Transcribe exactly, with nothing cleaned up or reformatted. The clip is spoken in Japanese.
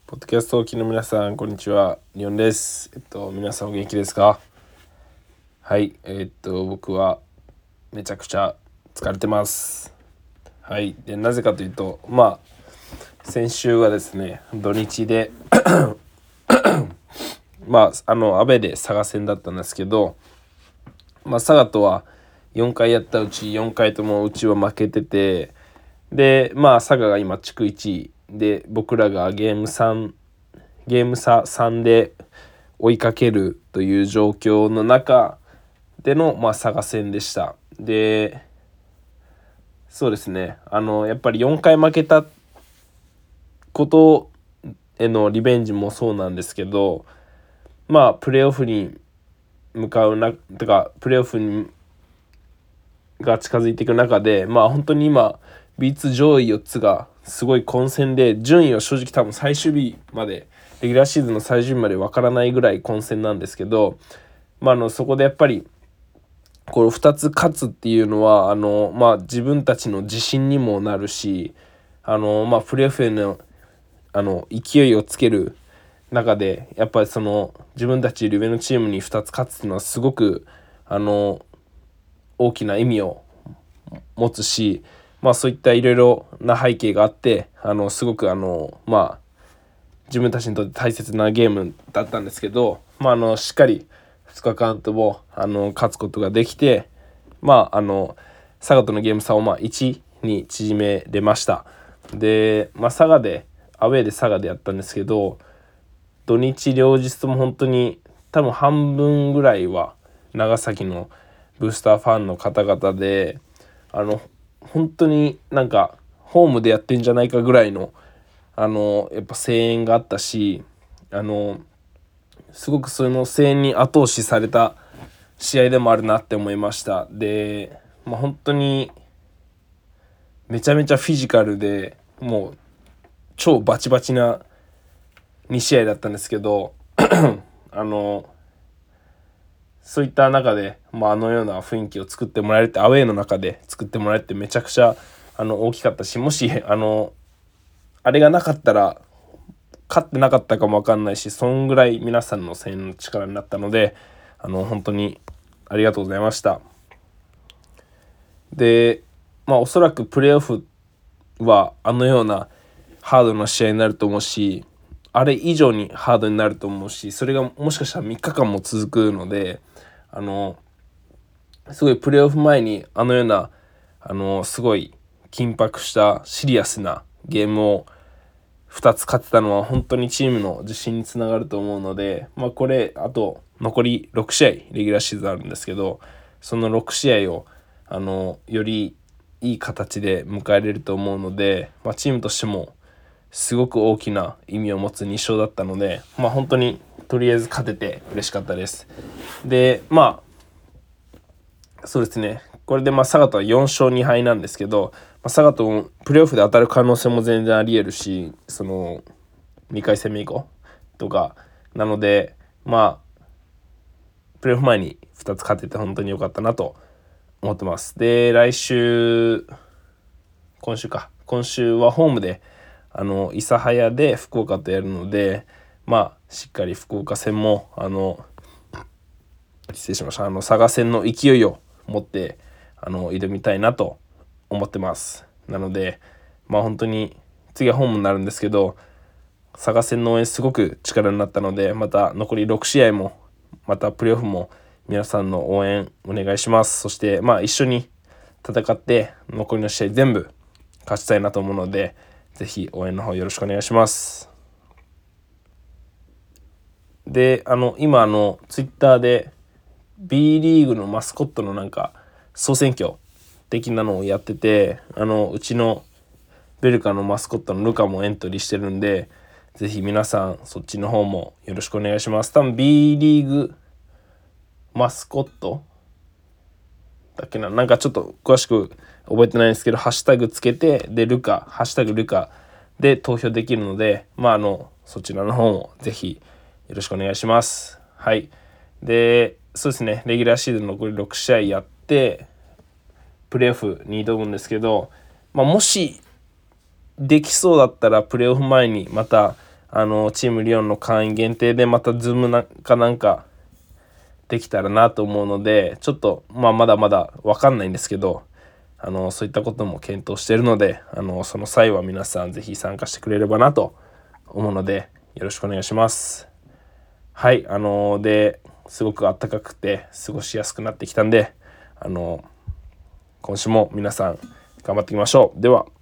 ポッドキャストをお聞きの皆さん、こんにちは。リオンです。えっと、皆さんお元気ですか？はい、えっと、僕はめちゃくちゃ疲れてます。はい、で、なぜかというと、まあ、先週はですね、土日で、まあ、あの、安倍で佐賀戦だったんですけど、まあ、佐賀とはよんかいやったうちよんかいともうちは負けてて、で、まあ、佐賀が今地区いちいで、僕らがゲームさん、ゲーム差さんで追いかけるという状況の中での、まあ、佐賀戦でした。で、そうですね、あの、やっぱりよんかい負けたことへのリベンジもそうなんですけど、まあ、プレーオフに向かうな、てか、プレーオフにが近づいていく中で、まあ本当に今 ビーツー 上位よっつがすごい混戦で、順位は正直多分最終日まで、レギュラーシーズンの最終日までわからないぐらい混戦なんですけど、まあ、あのそこでやっぱりこのふたつ勝つっていうのはあの、まあ、自分たちの自信にもなるし、あの、まあ、プレーオフへの、あの勢いをつける中でやっぱりその自分たちより上のチームにふたつ勝つっていうのはすごくあの大きな意味を持つし、まあそういったいろいろな背景があって、あのすごくあのまあ自分たちにとって大切なゲームだったんですけど、まああのしっかりふつかかんともあの勝つことができて、まああの佐賀とのゲーム差をまあいちに縮めれました。で、まあ佐賀でアウェーで佐賀でやったんですけど、土日両日とも本当に多分半分ぐらいは長崎のブースターファンの方々で、あの本当になんかホームでやってんじゃないかぐらいのあのやっぱ声援があったし、あのすごくその声援に後押しされた試合でもあるなって思いました。で、まあ、本当にめちゃめちゃフィジカルでもう超バチバチなに試合だったんですけどあのそういった中で、まあ、あのような雰囲気を作ってもらえるって、アウェーの中で作ってもらえるってめちゃくちゃあの大きかったし、もしあのあれがなかったら勝ってなかったかも分かんないし、そんぐらい皆さんの声援の力になったので、あの本当にありがとうございました。で、まあおそらくプレーオフはあのようなハードな試合になると思うし、あれ以上にハードになると思うし、それがもしかしたらみっかかんも続くので、あのすごいプレーオフ前にあのようなあのすごい緊迫したシリアスなゲームをふたつ勝てたのは本当にチームの自信につながると思うので、まあこれあと残りろくしあいレギュラーシーズンあるんですけど、そのろくしあいをあのよりいい形で迎えれると思うので、まあ、チームとしてもすごく大きな意味を持つに勝だったので、まあ本当にとりあえず勝てて嬉しかったです。で、まあそうですね、これでまあ佐賀とはよんしょうにはいなんですけど、まあ、佐賀とプレーオフで当たる可能性も全然ありえるし、そのにかい戦目以降とかなので、まあプレーオフ前にふたつ勝てて本当に良かったなと思ってます。で、来週今週か今週はホームであの諫早で福岡とやるので、まあしっかり福岡戦もあの失礼しましたあの佐賀戦の勢いを持ってあの挑みたいなと思ってます。なのでまあ本当に次はホームになるんですけど、佐賀戦の応援すごく力になったので、また残りろくしあいもまたプレーオフも皆さんの応援お願いします。そしてまあ一緒に戦って残りの試合全部勝ちたいなと思うので、ぜひ応援の方よろしくお願いします。で、あの今あのツイッターで B リーグのマスコットのなんか総選挙的なのをやってて、あのうちのベルカのマスコットのルカもエントリーしてるんで、ぜひ皆さんそっちの方もよろしくお願いします。多分 B リーグマスコットだっけな、なんかちょっと詳しく覚えてないんですけど、ハッシュタグつけて、でルカハッシュタグルカで投票できるので、まああのそちらの方もぜひよろしくお願いします。はい。で、そうですね、レギュラーシーズン残りろくしあいやってプレーオフに挑むんですけど、まあ、もしできそうだったらプレーオフ前にまたあのチームリオンの会員限定でまたズームなんかなんかできたらなと思うので、ちょっとまあまだまだ分かんないんですけど、あのそういったことも検討しているので、あのその際は皆さんぜひ参加してくれればなと思うので、よろしくお願いします。はい、あのですごく暖かくて過ごしやすくなってきたんで、あの今週も皆さん頑張っていきましょう。では。